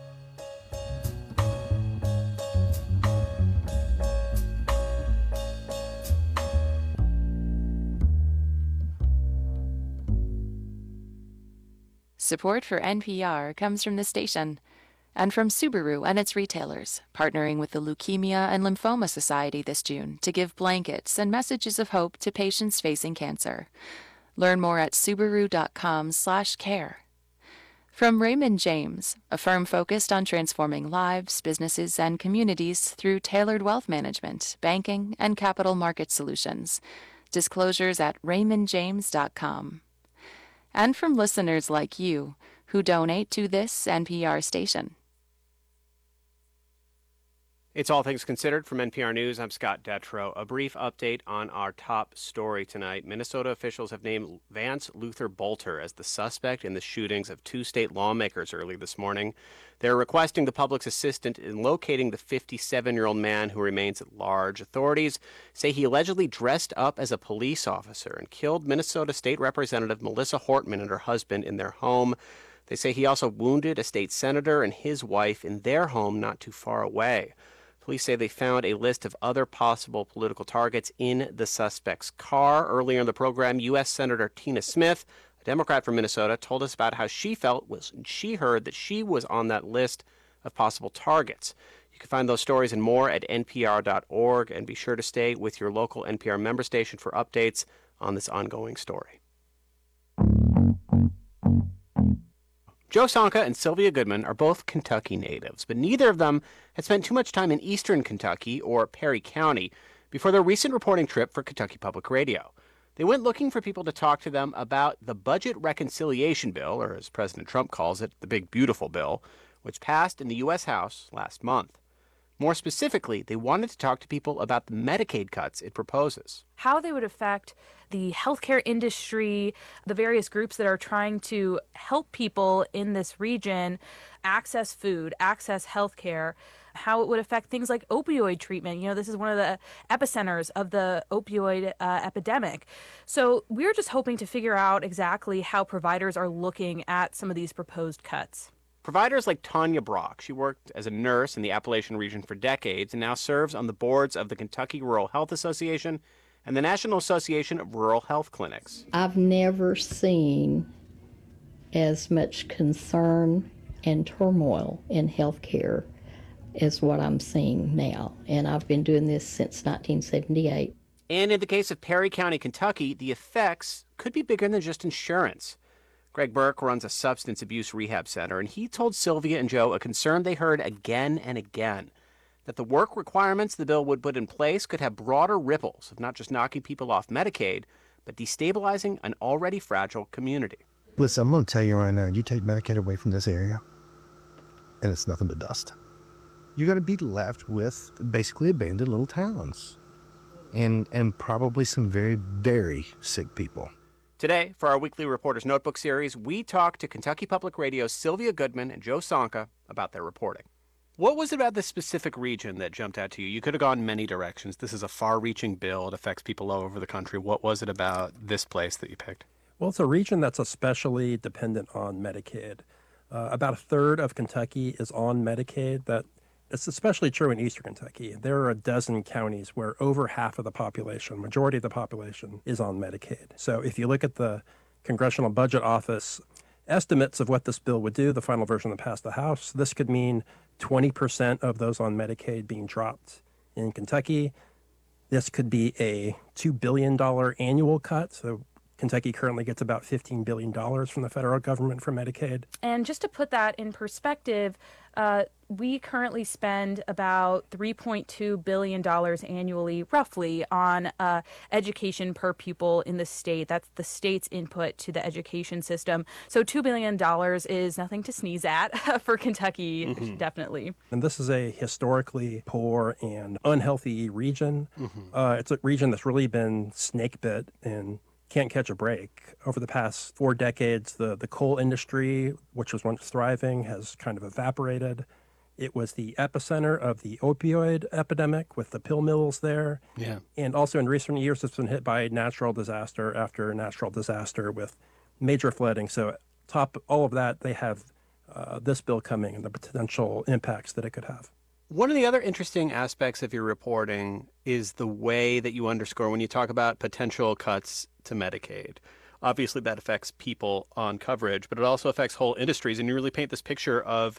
Support for N P R comes from the station and from Subaru and its retailers, partnering with the Leukemia and Lymphoma Society this June to give blankets and messages of hope to patients facing cancer. Learn more at subaru.com slash care. From Raymond James, a firm focused on transforming lives, businesses, and communities through tailored wealth management, banking, and capital market solutions. Disclosures at raymond james dot com. And from listeners like you who donate to this N P R station. It's All Things Considered from N P R News. I'm Scott Detrow. A brief update on our top story tonight. Minnesota officials have named Vance Luther Bolter as the suspect in the shootings of two state lawmakers early this morning. They're requesting the public's assistance in locating the fifty-seven-year-old man who remains at large. Authorities say he allegedly dressed up as a police officer and killed Minnesota State Representative Melissa Hortman and her husband in their home. They say he also wounded a state senator and his wife in their home not too far away. Police say they found a list of other possible political targets in the suspect's car. Earlier in the program, U S Senator Tina Smith, a Democrat from Minnesota, told us about how she felt when she heard that she was on that list of possible targets. You can find those stories and more at N P R dot org, and be sure to stay with your local N P R member station for updates on this ongoing story. Joe Sonka and Sylvia Goodman are both Kentucky natives, but neither of them had spent too much time in eastern Kentucky or Perry County before their recent reporting trip for Kentucky Public Radio. They went looking for people to talk to them about the Budget Reconciliation Bill, or as President Trump calls it, the Big Beautiful Bill, which passed in the U S House last month. More specifically, they wanted to talk to people about the Medicaid cuts it proposes. How they would affect the healthcare industry, the various groups that are trying to help people in this region access food, access healthcare, how it would affect things like opioid treatment. You know, this is one of the epicenters of the opioid uh, epidemic. So we're just hoping to figure out exactly how providers are looking at some of these proposed cuts. Providers like Tanya Brock, she worked as a nurse in the Appalachian region for decades and now serves on the boards of the Kentucky Rural Health Association and the National Association of Rural Health Clinics. I've never seen as much concern and turmoil in healthcare as what I'm seeing now, and I've been doing this since nineteen seventy-eight. And in the case of Perry County, Kentucky, the effects could be bigger than just insurance. Greg Burke runs a substance abuse rehab center, and he told Sylvia and Joe a concern they heard again and again, that the work requirements the bill would put in place could have broader ripples of not just knocking people off Medicaid, but destabilizing an already fragile community. Listen, I'm going to tell you right now, you take Medicaid away from this area, and it's nothing but dust. You're going to be left with basically abandoned little towns and and probably some very, very sick people. Today, for our weekly Reporter's Notebook series, we talk to Kentucky Public Radio's Sylvia Goodman and Joe Sonka about their reporting. What was it about this specific region that jumped out to you? You could have gone many directions. This is a far-reaching bill. It affects people all over the country. What was it about this place that you picked? Well, it's a region that's especially dependent on Medicaid. Uh, about a third of Kentucky is on Medicaid. That It's especially true in eastern Kentucky. There are a dozen counties where over half of the population, majority of the population, is on Medicaid. So if you look at the Congressional Budget Office estimates of what this bill would do, the final version that passed the House, this could mean twenty percent of those on Medicaid being dropped in Kentucky. This could be a two billion dollars annual cut. So Kentucky currently gets about fifteen billion dollars from the federal government for Medicaid. And just to put that in perspective, uh, we currently spend about three point two billion dollars annually, roughly, on uh, education per pupil in the state. That's the state's input to the education system. So two billion dollars is nothing to sneeze at for Kentucky, mm-hmm. definitely. And this is a historically poor and unhealthy region. Mm-hmm. Uh, it's a region that's really been snake bit and can't catch a break. Over the past four decades, the, the coal industry, which was once thriving, has kind of evaporated. It was the epicenter of the opioid epidemic with the pill mills there. Yeah. And also in recent years, it's been hit by natural disaster after natural disaster with major flooding. So top all of that, they have uh, this bill coming and the potential impacts that it could have. One of the other interesting aspects of your reporting is the way that you underscore when you talk about potential cuts to Medicaid. Obviously, that affects people on coverage, but it also affects whole industries. And you really paint this picture of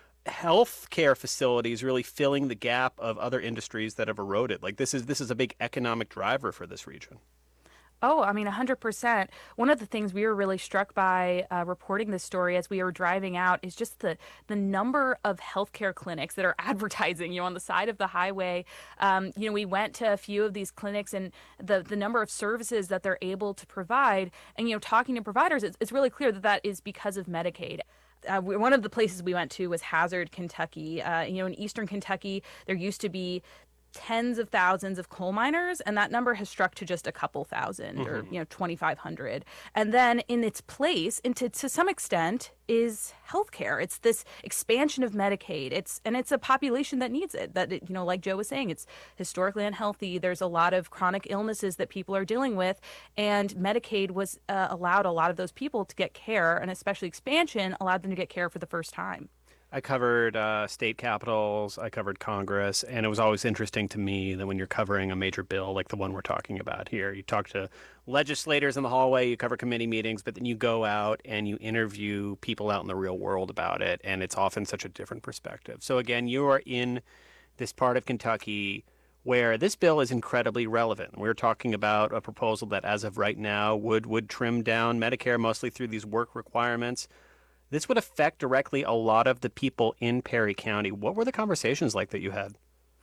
health care facilities really filling the gap of other industries that have eroded. Like this is this is a big economic driver for this region. Oh, I mean, one hundred percent. One of the things we were really struck by uh, reporting this story as we were driving out is just the the number of healthcare clinics that are advertising, you know, on the side of the highway. Um, you know, we went to a few of these clinics and the, the number of services that they're able to provide. And, you know, talking to providers, it's, it's really clear that that is because of Medicaid. Uh, one of the places we went to was Hazard, Kentucky. Uh, you know, in eastern Kentucky, there used to be tens of thousands of coal miners, and that number has struck to just a couple thousand mm-hmm. or, you know, twenty-five hundred. And then in its place, and to, to some extent, is healthcare. It's this expansion of Medicaid. It's and it's a population that needs it. That, it, you know, like Joe was saying, it's historically unhealthy. There's a lot of chronic illnesses that people are dealing with, and Medicaid was uh, allowed a lot of those people to get care, and especially expansion allowed them to get care for the first time. I covered uh, state capitals, I covered Congress, and it was always interesting to me that when you're covering a major bill like the one we're talking about here, you talk to legislators in the hallway, you cover committee meetings, but then you go out and you interview people out in the real world about it, and it's often such a different perspective. So again, you are in this part of Kentucky where this bill is incredibly relevant. We're talking about a proposal that as of right now would, would trim down Medicare mostly through these work requirements. This would affect directly a lot of the people in Perry County. What were the conversations like that you had?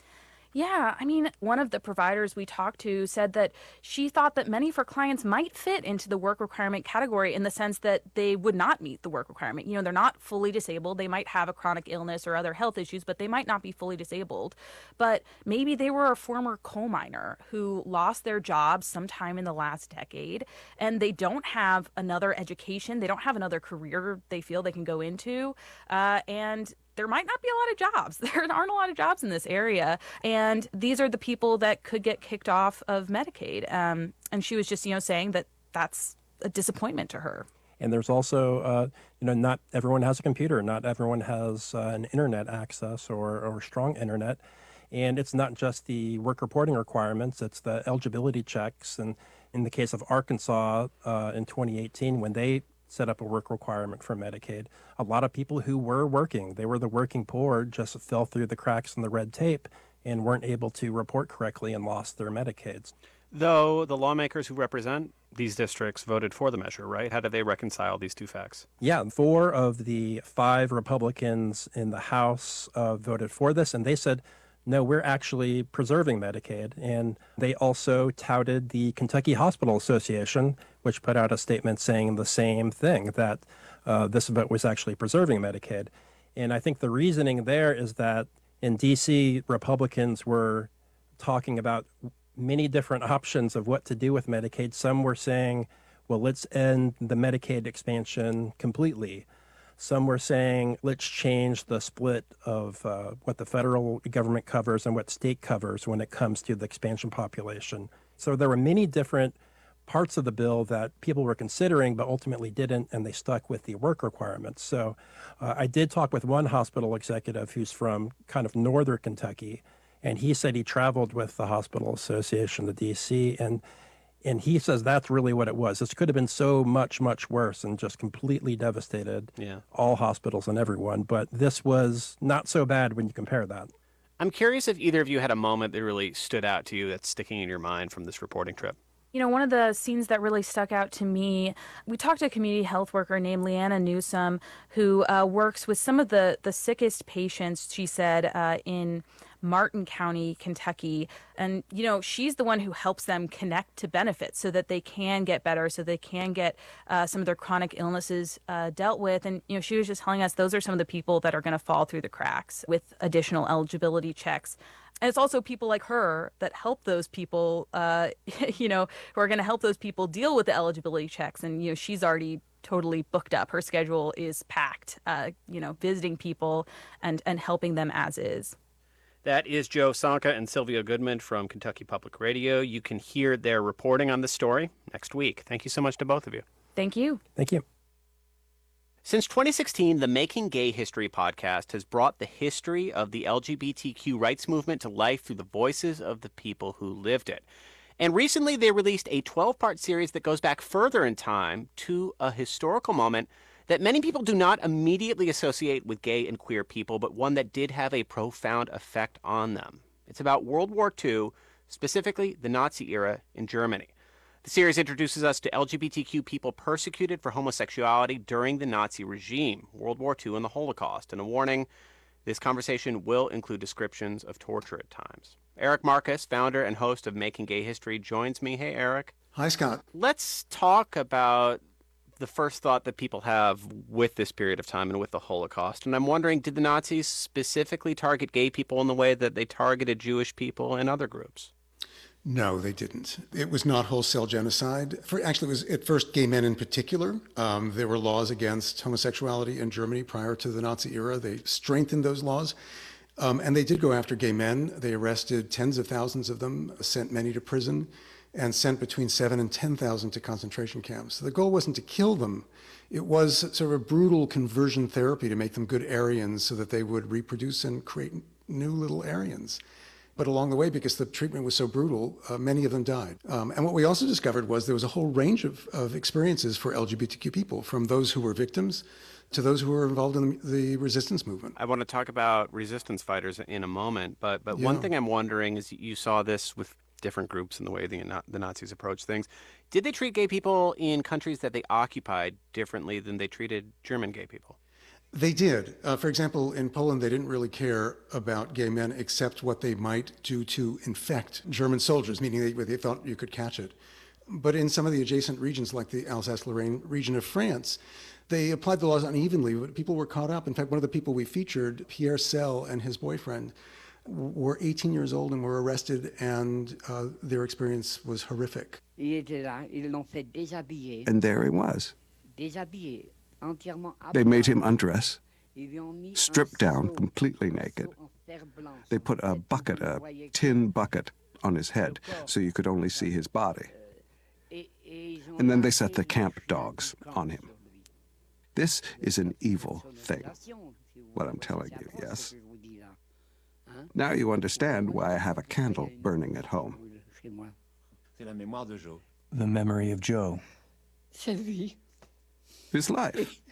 Yeah, I mean, one of the providers we talked to said that she thought that many of her clients might fit into the work requirement category in the sense that they would not meet the work requirement. You know, they're not fully disabled. They might have a chronic illness or other health issues, but they might not be fully disabled. But maybe they were a former coal miner who lost their job sometime in the last decade, and they don't have another education. They don't have another career they feel they can go into. Uh, and there might not be a lot of jobs. There aren't a lot of jobs in this area. And these are the people that could get kicked off of Medicaid. Um, and she was just, you know, saying that that's a disappointment to her. And there's also, uh, you know, not everyone has a computer. Not everyone has uh, an internet access or, or strong internet. And it's not just the work reporting requirements. It's the eligibility checks. And in the case of Arkansas uh, in twenty eighteen, when they set up a work requirement for Medicaid, a lot of people who were working, they were the working poor, just fell through the cracks in the red tape and weren't able to report correctly and lost their Medicaids. Though the lawmakers who represent these districts voted for the measure, right? How did they reconcile these two facts? Yeah, four of the five Republicans in the House uh, voted for this, and they said no, we're actually preserving Medicaid. And they also touted the Kentucky Hospital Association, which put out a statement saying the same thing, that uh, this vote was actually preserving Medicaid. And I think the reasoning there is that in D C, Republicans were talking about many different options of what to do with Medicaid. Some were saying, well, let's end the Medicaid expansion completely. Some were saying, let's change the split of uh, what the federal government covers and what state covers when it comes to the expansion population. So there were many different parts of the bill that people were considering, but ultimately didn't, and they stuck with the work requirements. So uh, I did talk with one hospital executive who's from kind of northern Kentucky, and he said he traveled with the Hospital Association of D C, and And he says that's really what it was. This could have been so much, much worse and just completely devastated yeah. all hospitals and everyone. But this was not so bad when you compare that. I'm curious if either of you had a moment that really stood out to you that's sticking in your mind from this reporting trip. You know, one of the scenes that really stuck out to me, we talked to a community health worker named Leanna Newsom, who uh, works with some of the, the sickest patients, she said, uh, in Martin County, Kentucky. And, you know, she's the one who helps them connect to benefits so that they can get better, so they can get uh, some of their chronic illnesses uh, dealt with. And, you know, she was just telling us those are some of the people that are going to fall through the cracks with additional eligibility checks. And it's also people like her that help those people, uh, you know, who are going to help those people deal with the eligibility checks. And, you know, she's already totally booked up. Her schedule is packed, uh, you know, visiting people and, and helping them as is. That is Joe Sonka and Sylvia Goodman from Kentucky Public Radio. You can hear their reporting on this story next week. Thank you so much to both of you. Thank you. Thank you. Since twenty sixteen, the Making Gay History podcast has brought the history of the L G B T Q rights movement to life through the voices of the people who lived it. And recently they released a twelve-part series that goes back further in time to a historical moment that many people do not immediately associate with gay and queer people, but one that did have a profound effect on them. It's about World War Two, specifically the Nazi era in Germany. The series introduces us to L G B T Q people persecuted for homosexuality during the Nazi regime, World War Two, and the Holocaust. And a warning, this conversation will include descriptions of torture at times. Eric Marcus, founder and host of Making Gay History, joins me. Hey, Eric. Hi, Scott. Let's talk about the first thought that people have with this period of time and with the Holocaust. And I'm wondering, did the Nazis specifically target gay people in the way that they targeted Jewish people and other groups? No, they didn't. It was not wholesale genocide. For, actually, it was at first gay men in particular. Um, there were laws against homosexuality in Germany prior to the Nazi era. They strengthened those laws. Um, and they did go after gay men. They arrested tens of thousands of them, sent many to prison, and sent between seven and ten thousand to concentration camps. So the goal wasn't to kill them. It was sort of a brutal conversion therapy to make them good Aryans so that they would reproduce and create new little Aryans. But along the way, because the treatment was so brutal, uh, many of them died. Um, and what we also discovered was there was a whole range of, of experiences for L G B T Q people, from those who were victims to those who were involved in the, the resistance movement. I want to talk about resistance fighters in a moment, but but Yeah. one thing I'm wondering is you saw this with different groups in the way the, the Nazis approached things. Did they treat gay people in countries that they occupied differently than they treated German gay people? They did. Uh, for example, in Poland, they didn't really care about gay men except what they might do to infect German soldiers, meaning they, they thought you could catch it. But in some of the adjacent regions, like the Alsace-Lorraine region of France, they applied the laws unevenly, but people were caught up. In fact, one of the people we featured, Pierre Selle and his boyfriend, were eighteen years old and were arrested, and uh, their experience was horrific. And there he was. They made him undress, stripped down completely naked. They put a bucket, a tin bucket, on his head so you could only see his body. And then they set the camp dogs on him. This is an evil thing, what I'm telling you, yes? Now you understand why I have a candle burning at home. The memory of Joe. His life.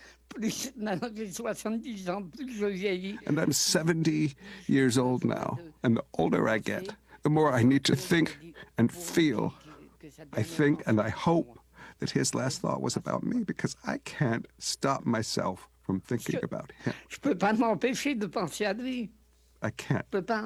And I'm seventy years old now, and the older I get, the more I need to think and feel. I think and I hope that his last thought was about me, because I can't stop myself from thinking about him. I can't.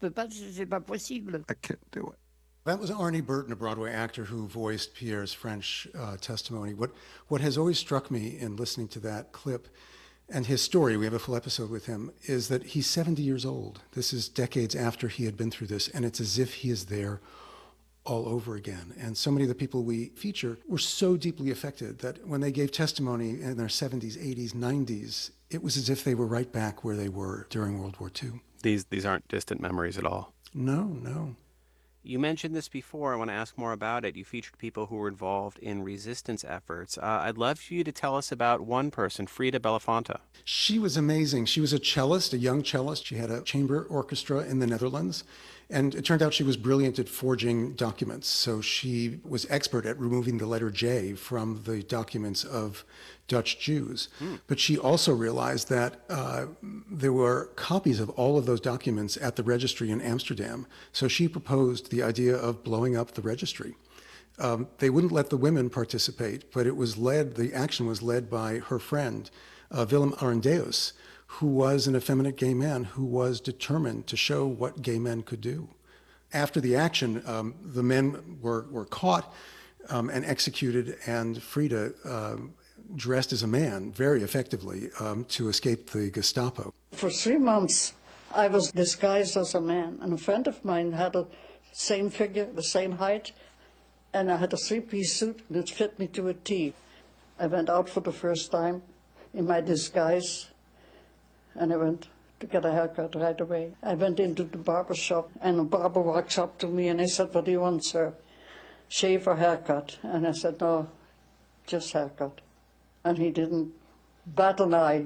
I can't do it. That was Arnie Burton, a Broadway actor who voiced Pierre's French uh, testimony. What, what has always struck me in listening to that clip and his story, we have a full episode with him, is that he's seventy years old. This is decades after he had been through this, and it's as if he is there all over again. And so many of the people we feature were so deeply affected that when they gave testimony in their seventies, eighties, nineties, it was as if they were right back where they were during World War Two. These, these aren't distant memories at all. No, no. You mentioned this before. I want to ask more about it. You featured people who were involved in resistance efforts. Uh, I'd love for you to tell us about one person, Frida Belafonte. She was amazing. She was a cellist, a young cellist. She had a chamber orchestra in the Netherlands. And it turned out she was brilliant at forging documents. So she was expert at removing the letter J from the documents of Dutch Jews. Mm. But she also realized that uh, there were copies of all of those documents at the registry in Amsterdam. So she proposed the idea of blowing up the registry. Um, they wouldn't let the women participate, but it was led, the action was led by her friend, uh, Willem Arendeus, who was an effeminate gay man who was determined to show what gay men could do. After the action, um, the men were, were caught um, and executed, and Frida um, dressed as a man very effectively um, to escape the Gestapo. For three months, I was disguised as a man, and a friend of mine had the same figure, the same height, and I had a three-piece suit, and it fit me to a T. I went out for the first time in my disguise, and I went to get a haircut right away. I went into the barber shop, and a barber walks up to me, and he said, "What do you want, sir? Shave or haircut?" And I said, "No, just haircut." And he didn't bat an eye.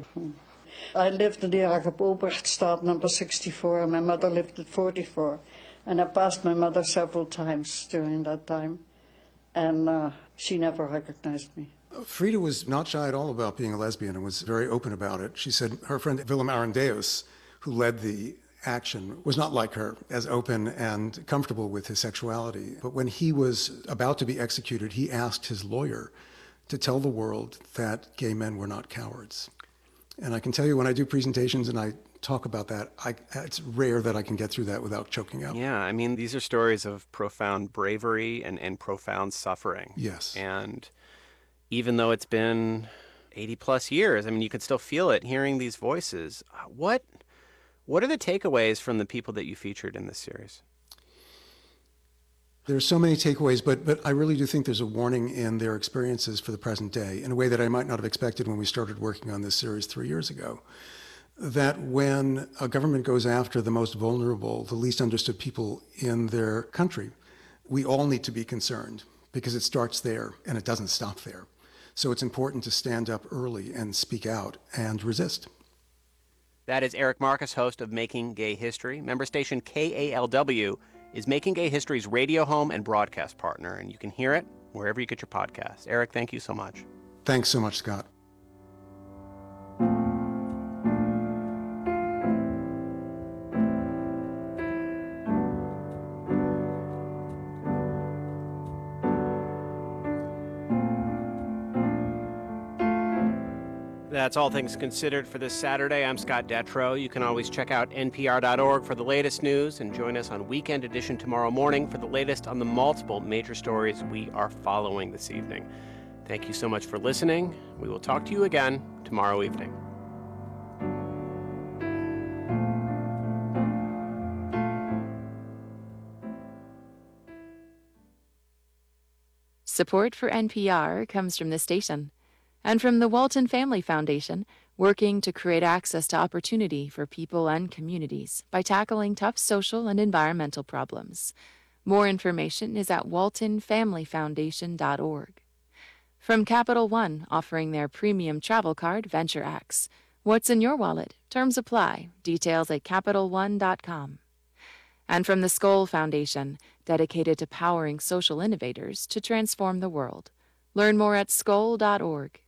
I lived in the Jacob Obrechtstraat, number sixty-four, and my mother lived at forty-four. And I passed my mother several times during that time, and uh, she never recognized me. Frida was not shy at all about being a lesbian and was very open about it. She said her friend Willem Arendeus, who led the action, was not like her, as open and comfortable with his sexuality. But when he was about to be executed, he asked his lawyer to tell the world that gay men were not cowards. And I can tell you, when I do presentations and I talk about that, I, it's rare that I can get through that without choking up. Yeah, I mean, these are stories of profound bravery and, and profound suffering. Yes. And even though it's been eighty plus years, I mean, you could still feel it hearing these voices. What what are the takeaways from the people that you featured in this series? There are so many takeaways, but but I really do think there's a warning in their experiences for the present day in a way that I might not have expected when we started working on this series three years ago. That when a government goes after the most vulnerable, the least understood people in their country, we all need to be concerned because it starts there and it doesn't stop there. So it's important to stand up early and speak out and resist. That is Eric Marcus, host of Making Gay History. Member station K A L W is Making Gay History's radio home and broadcast partner, and you can hear it wherever you get your podcasts. Eric, thank you so much. Thanks so much, Scott. That's All Things Considered for this Saturday. I'm Scott Detrow. You can always check out N P R dot org for the latest news and join us on Weekend Edition tomorrow morning for the latest on the multiple major stories we are following this evening. Thank you so much for listening. We will talk to you again tomorrow evening. Support for N P R comes from this station and from the Walton Family Foundation, working to create access to opportunity for people and communities by tackling tough social and environmental problems. More information is at walton family foundation dot org. From Capital One, offering their premium travel card, VentureX. What's in your wallet? Terms apply. Details at capital one dot com. And from the Skoll Foundation, dedicated to powering social innovators to transform the world. Learn more at skoll dot org.